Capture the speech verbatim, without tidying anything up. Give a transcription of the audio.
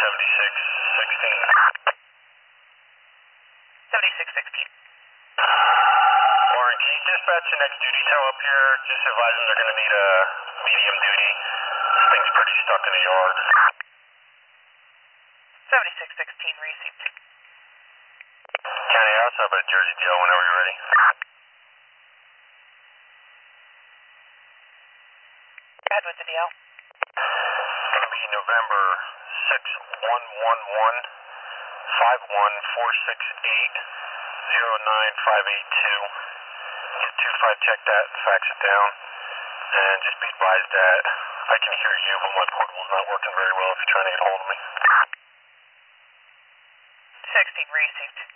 seventy-six sixteen. seventy-six sixteen. Lauren, can you dispatch the next duty tow up here? Just advise them they're going to need a medium duty. This thing's pretty stuck in the yard. seventy-six sixteen received. County House, up at Jersey D L whenever you're ready. Go ahead with the D L. It's going to be November six one one one five one four six eight zero nine five eight two. Get two five, check that, fax it down, and just be advised that I can hear you, but my portable's not working very well if you're trying to get a hold of me. sixteen received.